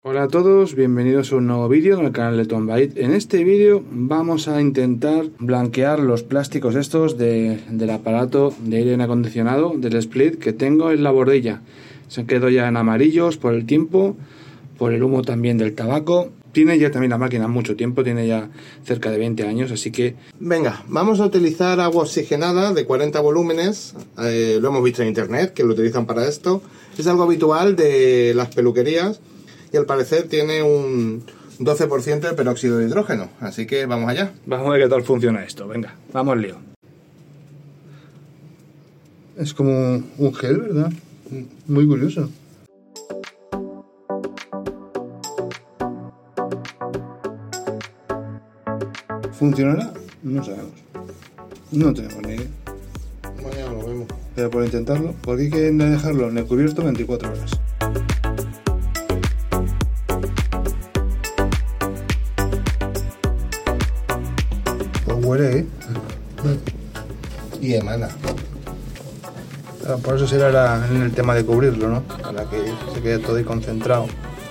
Hola a todos, bienvenidos a un nuevo vídeo en el canal de Tombyte. En este vídeo vamos a intentar blanquear los plásticos estos del aparato de aire acondicionado, del split que tengo en la bordilla. Se quedó ya en amarillos por el tiempo, por el humo también del tabaco. Tiene ya también la máquina mucho tiempo, tiene ya cerca de 20 años, así que... Venga, vamos a utilizar agua oxigenada de 40 volúmenes, lo hemos visto en internet, que lo utilizan para esto. Es algo habitual de las peluquerías y al parecer tiene un 12% de peróxido de hidrógeno, así que vamos allá. Vamos a ver qué tal funciona esto, venga, vamos al lío. Es como un gel, ¿verdad? Muy curioso. ¿Funcionará? No sabemos. No tenemos ni idea. Mañana lo vemos. Pero por intentarlo, porque hay que dejarlo en el cubierto 24 horas. Pues huele, ¿eh? Y emana. Por eso será en el tema de cubrirlo, ¿no? Para que se quede todo ahí concentrado.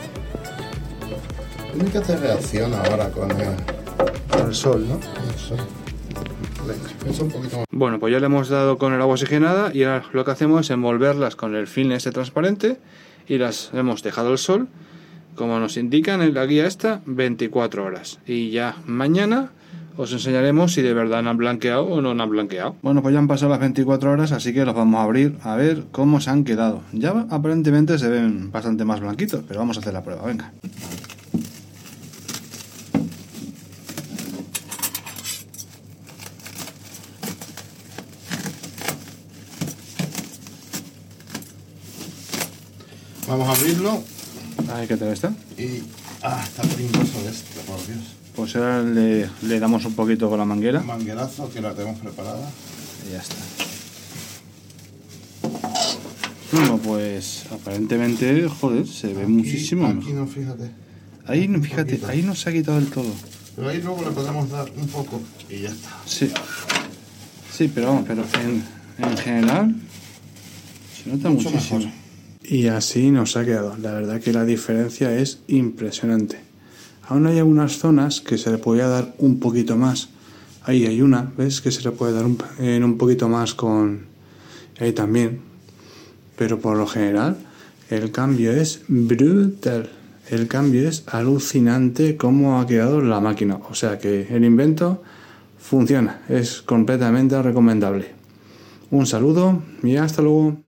Tiene que hacer reacción ahora con El sol, ¿no? eso. Venga, eso un poquito más. Bueno, pues ya le hemos dado con el agua oxigenada y ahora lo que hacemos es envolverlas con el film este transparente y las hemos dejado al sol, como nos indican en la guía esta, 24 horas. Y ya mañana os enseñaremos si de verdad han blanqueado o no han blanqueado. Bueno, pues ya han pasado las 24 horas, así que los vamos a abrir a ver cómo se han quedado. Ya aparentemente se ven bastante más blanquitos, pero vamos a hacer la prueba, venga. Vamos a abrirlo Ahí, ¿qué tal está? y... está pringoso esto, por Dios. Pues ahora le damos un poquito con la manguera. Manguerazo que la tenemos preparada. Y ya está. Bueno, pues aparentemente, joder, se ve muchísimo Aquí mejor. no, fíjate. Ahí no, fíjate, ahí no se ha quitado del todo. Pero ahí luego le podemos dar un poco y ya está. Sí. Sí, pero vamos, pero en general se nota Mucho muchísimo. mejor. Y así nos ha quedado. La verdad que la diferencia es impresionante. Aún hay algunas zonas que se le podría dar un poquito más. Ahí hay una, ¿ves? Que se le puede dar un poquito más con... Ahí también. Pero por lo general, el cambio es brutal. El cambio es alucinante cómo ha quedado la máquina. O sea que el invento funciona. Es completamente recomendable. Un saludo y hasta luego.